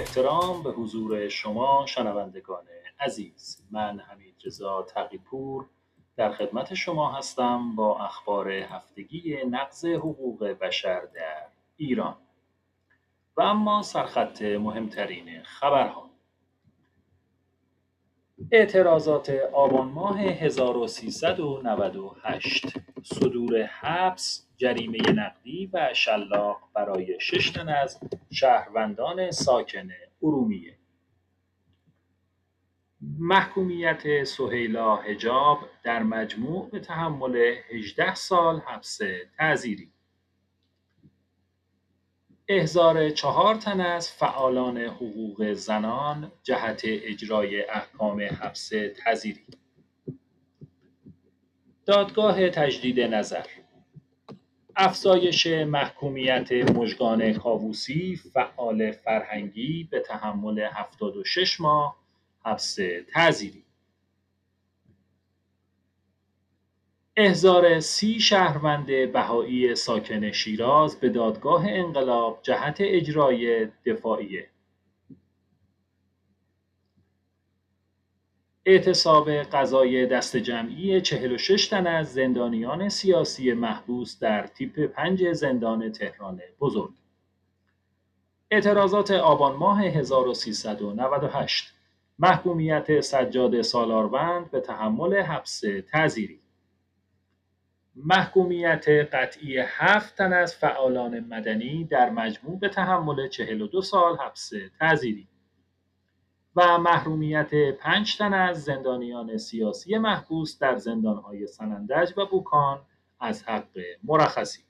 احترام به حضور شما شنوندگان عزیز، من حمیدرضا تقی‌پور در خدمت شما هستم با اخبار هفتگی نقض حقوق بشر در ایران. و اما سرخط مهمترین خبرها: اعتراضات آبان ماه 1398، صدور حبس، جریمه نقدی و شلاق برای 6 تن از شهروندان ساکن ارومیه. محکومیت سهیلا حجاب در مجموع به تحمل 18 سال حبس تعزیری. احضار 4 تن از فعالان حقوق زنان جهت اجرای احکام حبس تعزیری. دادگاه تجدید نظر: افزایش محکومیت مژگان کاووسی فعال فرهنگی به تحمل 76 ماه حبس تعزیری. احضار 30 شهروند بهایی ساکن شیراز به دادگاه انقلاب جهت اجرای دفاعیه. اعتصاب قضای دسته‌جمعی 46 تن از زندانیان سیاسی محبوس در تیپ 5 زندان تهران بزرگ. اعتراضات آبان ماه 1398، محکومیت سجاد سالاروند به تحمل حبس تعزیری. محکومیت قطعی 7 تن از فعالان مدنی در مجموع به تحمل 42 سال حبس تعزیری و محرومیت 5 تن از زندانیان سیاسی محبوس در زندان‌های سنندج و بوکان از حق مرخصی.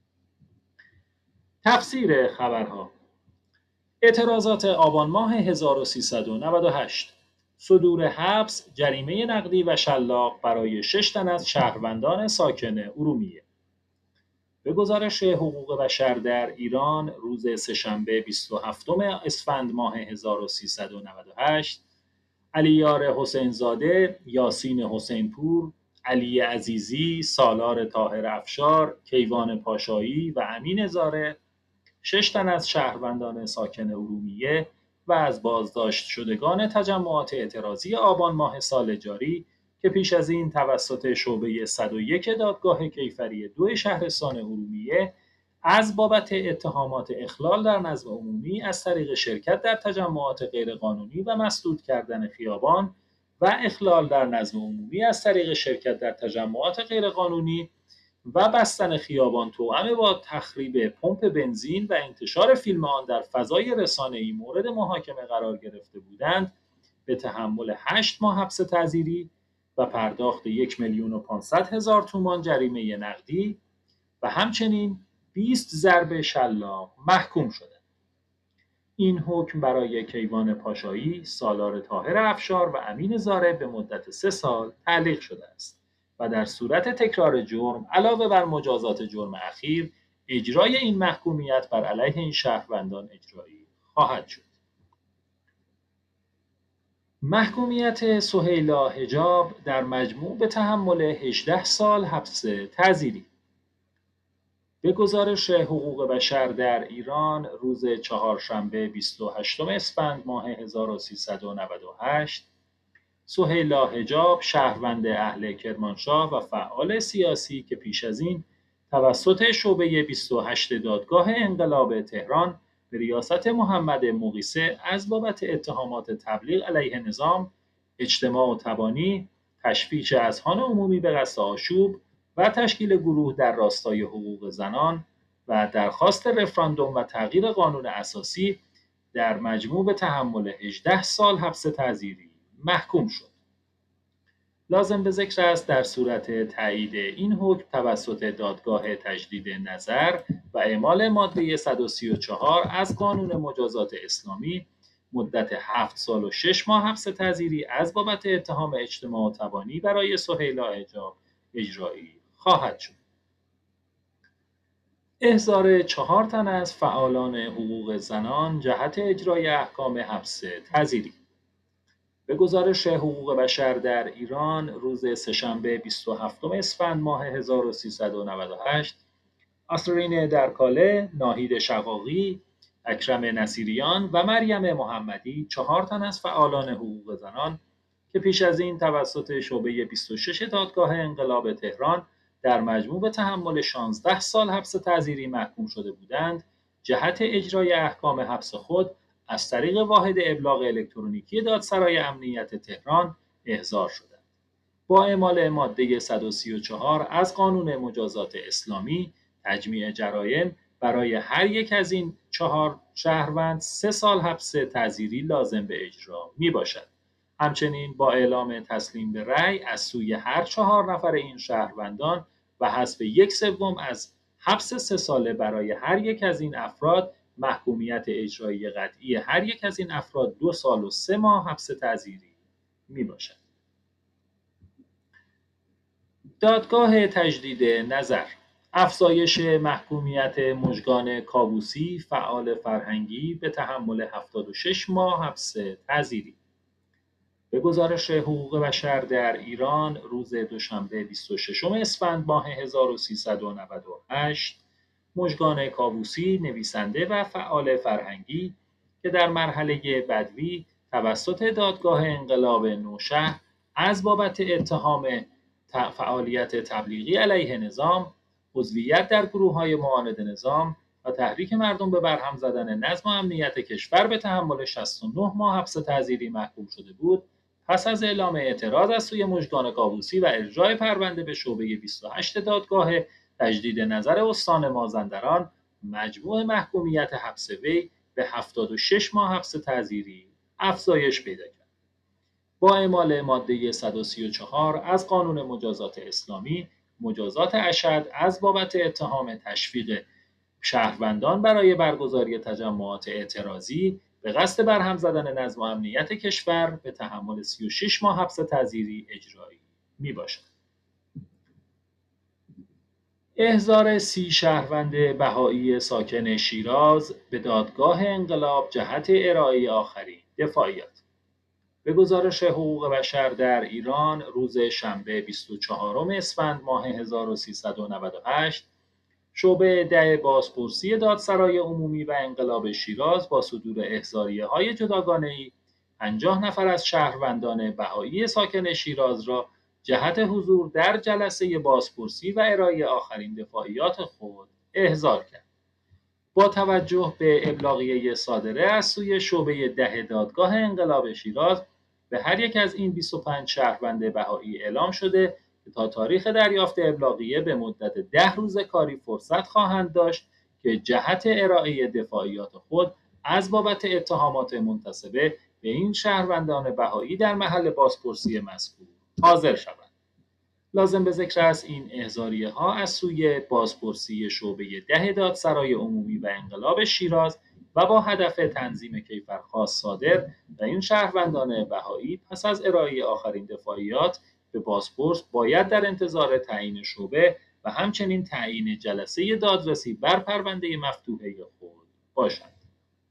تفسیر خبرها: اعتراضات آبان ماه 1398، صدور حبس، جریمه نقدی و شلاق برای 6 تن از شهروندان ساکن ارومیه. به گزارش حقوق بشر در ایران روز سه‌شنبه 27 اسفند ماه 1398، علیار حسینزاده، یاسین حسینپور، علی عزیزی، سالار طاهر افشار، کیوان پاشایی و امین زاره، 6 تن از شهروندان ساکن ارومیه و از بازداشت شدگان تجمعات اعتراضی آبان ماه سال جاری که پیش از این توسط شعبه 101 دادگاه کیفری 2 شهرستان ارومیه از بابت اتهامات اخلال در نظم عمومی از طریق شرکت در تجمعات غیرقانونی و مسدود کردن خیابان و اخلال در نظم عمومی از طریق شرکت در تجمعات غیرقانونی و بستن خیابان توأم با تخریب پمپ بنزین و انتشار فیلم آن در فضای رسانه‌ای مورد محاکمه قرار گرفته بودند، به تحمل 8 ماه حبس تعزیری و پرداخت 1,500,000 تومان جریمه نقدی و همچنین 20 ضرب شلاق محکوم شدند. این حکم برای کیوان پاشایی، سالار طاهر افشار و امین زاره به مدت 3 سال تعلیق شده است و در صورت تکرار جرم علاوه بر مجازات جرم اخیر، اجرای این محکومیت بر علیه این شهروندان اجرایی خواهد شد. محکومیت سهیلا حجاب در مجموع به تحمل 18 سال حبس تعزیری. به گزارش حقوق بشر در ایران روز چهارشنبه 28 اسفند ماه 1398، سهیلا حجاب، شهروند اهل کرمانشاه و فعال سیاسی که پیش از این توسط شعبه 28 دادگاه انقلاب تهران به ریاست محمد مغیثه از بابت اتهامات تبلیغ علیه نظام، اجتماع و تبانی، تشویش اذهان عمومی به قصد آشوب و تشکیل گروه در راستای حقوق زنان و درخواست رفراندوم و تغییر قانون اساسی در مجموع به تحمل 18 سال حبس تعزیری محکوم شد. لازم به ذکر است در صورت تایید این حکم توسط دادگاه تجدید نظر و اعمال ماده 134 از قانون مجازات اسلامی، مدت 7 سال و 6 ماه حبس تعزیری از بابت اتهام اجتماع و تبانی برای سهیلا حجاب اجرایی خواهد شد. احضار 4 تن از فعالان حقوق زنان جهت اجرای احکام حبس تعزیری. به گزارش حقوق بشر در ایران روز سه‌شنبه 27 اسفند ماه 1398، آسرین درکاله، ناهید شقاقی، اکرم نصیریان و مریم محمدی 4 تن از فعالان حقوق زنان که پیش از این توسط شعبه 26 دادگاه انقلاب تهران در مجموع به تحمل 16 سال حبس تعزیری محکوم شده بودند، جهت اجرای احکام حبس خود از طریق واحد ابلاغ الکترونیکی دادسرای امنیت تهران احضار شدند. با اعمال ماده 134 از قانون مجازات اسلامی، تجمیع جرایم برای هر یک از این 4 شهروند 3 سال حبس تعزیری لازم به اجرا میباشد. همچنین با اعلام تسلیم به رأی از سوی هر 4 نفر این شهروندان و حذف 1/3 از حبس 3 ساله برای هر یک از این افراد، محکومیت اجرایی قطعی هر یک از این افراد 2 سال و 3 ماه حبس تعزیری میباشد. دادگاه تجدید نظر: افزایش محکومیت مژگان کاووسی فعال فرهنگی به تحمل 76 ماه حبس تعزیری. به گزارش حقوق بشر در ایران روز دوشنبه 26 اسفند ماه 1398، مژگان کاووسی، نویسنده و فعال فرهنگی که در مرحله بدوی توسط دادگاه انقلاب نوشهر از بابت اتهام فعالیت تبلیغی علیه نظام، عضویت در گروه‌های معاند نظام و تحریک مردم به برهم زدن نظم و امنیت کشور به تحمل 69 ماه حبس تعزیری محکوم شده بود، پس از اعلام اعتراض از سوی مژگان کاووسی و ارجاع پرونده به شعبه 28 دادگاه تجدید نظر استان مازندران، مجموع محکومیت حبس وی به 76 ماه حبس تعزیری افزایش پیدا کرد. با اعمال ماده 134 از قانون مجازات اسلامی، مجازات اشد از بابت اتهام تشویق شهروندان برای برگزاری تجمعات اعتراضی به قصد برهم زدن نظم و امنیت کشور به تحمل 36 ماه حبس تعزیری اجرایی میباشد. احضار 30 شهروند بهایی ساکن شیراز به دادگاه انقلاب جهت ارائه آخرین دفاعیات. به گزارش حقوق بشر در ایران روز شنبه 24 اسفند ماه 1398، شعبه 10 بازپرسی دادسرای عمومی و انقلاب شیراز با صدور احضاریه‌های جداگانه‌ای 50 نفر از شهروندان بهایی ساکن شیراز را جهت حضور در جلسه بازپرسی و ارائه آخرین دفاعیات خود احضار کرد. با توجه به ابلاغیه صادره از سوی شعبه 10 دادگاه انقلاب شیراز، به هر یک از این 25 شهروند بهایی اعلام شده که تا تاریخ دریافت ابلاغیه به مدت 10 روز کاری فرصت خواهند داشت که جهت ارائه دفاعیات خود از بابت اتهامات منتسبه به این شهروندان بهایی در محل بازپرسی مذکور حاضر شوند. لازم به ذکر است این احضاریه‌ها از سوی بازپرسی شعبه 10 دادسرای عمومی و انقلاب شیراز و با هدف تنظیم کیفرخواست صادر و این شهروندان بهایی پس از ارائه آخرین دفاعیات به بازپرس باید در انتظار تعیین شعبه و همچنین تعیین جلسه دادرسی بر پرونده مفتوحه خود باشند.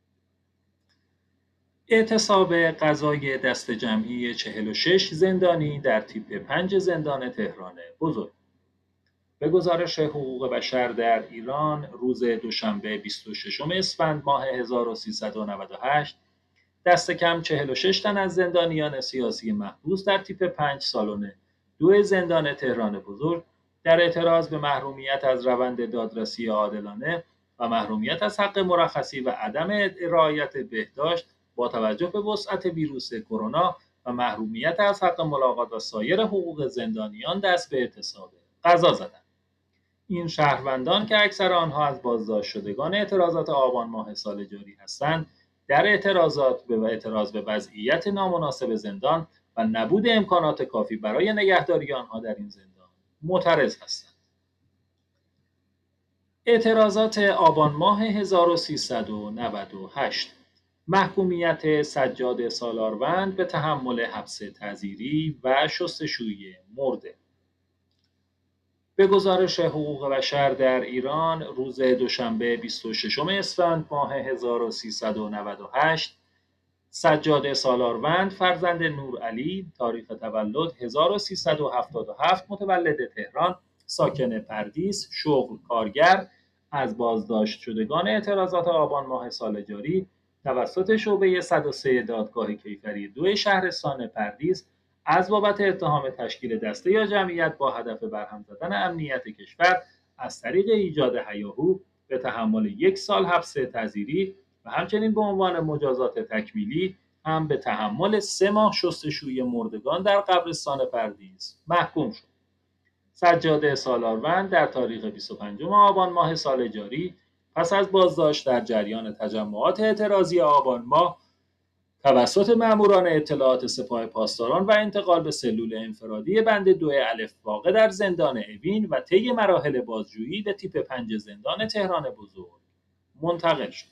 اعتصاب قضای دسته جمعی 46 زندانی در تیپ 5 زندان تهران بزرگ. به گزارش حقوق بشر در ایران روز دوشنبه 26 اسفند ماه 1398، دست کم 46 تن از زندانیان سیاسی محبوس در تیپ 5 سالن 2 زندان تهران بزرگ در اعتراض به محرومیت از روند دادرسی عادلانه و محرومیت از حق مرخصی و عدم رعایت بهداشت با توجه به وسعت ویروس کرونا و محرومیت از حق ملاقات و سایر حقوق زندانیان دست به اعتصاب قضا زدند. این شهروندان که اکثر آنها از بازداشت شدگان اعتراضات آبان ماه سال جاری هستند، در اعتراض به وضعیت نامناسب زندان و نبود امکانات کافی برای نگهداری آنها در این زندان معترض هستند. اعتراضات آبان ماه 1398: محکومیت سجاد سالاروند به تحمل حبس تعزیری و شستشوی مرده. به گزارش حقوق بشر در ایران روز دوشنبه 26 اسفند ماه 1398، سجاد سالاروند فرزند نورعلی، تاریخ تولد 1377، متولد تهران، ساکن پردیس، شغل کارگر، از بازداشت شدگان اعتراضات آبان ماه سال جاری توسط شعبه 103 دادگاه کیفری 2 شهرستان پردیس از بابت اتهام تشکیل دسته یا جمعیت با هدف برهم زدن امنیت کشور از طریق ایجاد هیاهو به تحمل 1 سال حبس تعزیری و همچنین به عنوان مجازات تکمیلی هم به تحمل 3 ماه شستشوی مردگان در قبرستان پردیس محکوم شد. سجاده سالاروند در تاریخ 25 آبان ماه سال جاری پس از بازداشت در جریان تجمعات اعتراضی آبان ماه توسط ماموران اطلاعات سپاه پاسداران و انتقال به سلول انفرادی بند 2 الف واقع در زندان اوین و طی مراحل بازجویی به تیپ 5 زندان تهران بزرگ منتقل شد.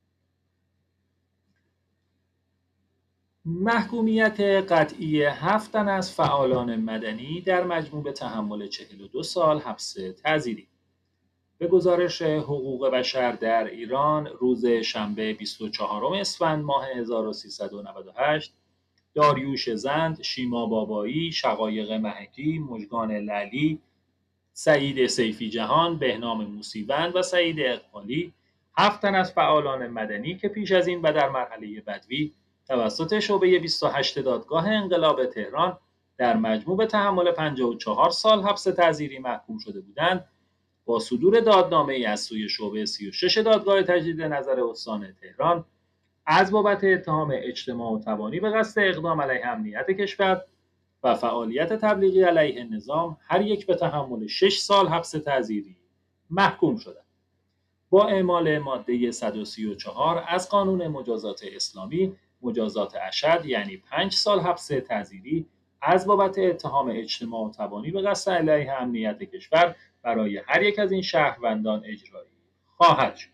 محکومیت قطعی 7 تن از فعالان مدنی در مجموع به تحمل 42 سال حبس تعزیری. به گزارش حقوق بشر در ایران روز شنبه 24 اسفند ماه 1398 داریوش زند، شیما بابایی، شقایق محکی، مژگان لعلی، سعید سیفی جهان، بهنام موسیوند و سعید اقبالی 7 تن از فعالان مدنی که پیش از این و در مرحله بدوی توسط شعبه 28 دادگاه انقلاب تهران در مجموع به تحمل 54 سال حبس تعزیری محکوم شده بودند، با صدور دادنامه‌ای از سوی شعبه 36 دادگاه تجدید نظر استان تهران از بابت اتهام اجتماع و تبانی به قصد اقدام علیه امنیت کشور و فعالیت تبلیغی علیه نظام هر یک به تحمل 6 سال حبس تعزیری محکوم شدند. با اعمال ماده 134 از قانون مجازات اسلامی مجازات اشد یعنی 5 سال حبس تعزیری از بابت اتهام اجتماع و تبانی به قصد علیه امنیت کشور برای هر یک از این شهروندان اجرایی خواهد شد.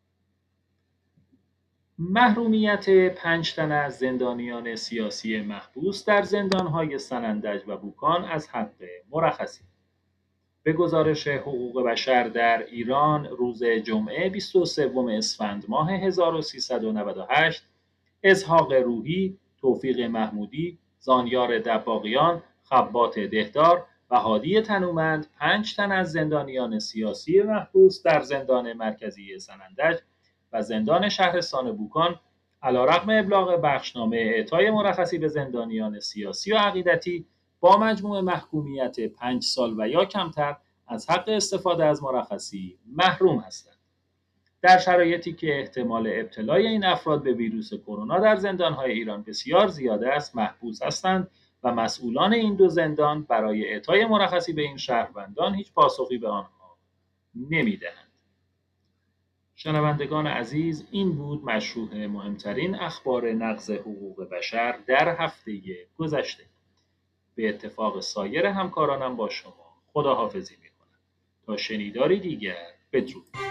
محرومیت 5 تن از زندانیان سیاسی محبوس در زندان‌های سنندج و بوکان از حق مرخصی. به گزارش حقوق بشر در ایران روز جمعه 23 اسفند ماه 1398 اسحاق روحی، توفیق محمودی، زانیار دباغیان، خبات دهدار و هادی تنومند 5 تن از زندانیان سیاسی محبوس در زندان مرکزی سنندج و زندان شهرستان بوکان علیرغم ابلاغ بخشنامه اعطای مرخصی به زندانیان سیاسی و عقیدتی با مجموع محکومیت 5 سال و یا کمتر از حق استفاده از مرخصی محروم هستند. در شرایطی که احتمال ابتلای این افراد به ویروس کرونا در زندان‌های ایران بسیار زیاد است، محبوس هستند و مسئولان این 2 زندان برای اعطای مرخصی به این شهروندان هیچ پاسخی به آنها نمی‌دهند. شنوندگان عزیز، این بود مشروح مهمترین اخبار نقض حقوق بشر در هفته گذشته. به اتفاق سایر همکارانم با شما خداحافظی می‌کنم. تا شنیداری دیگر، بدرود.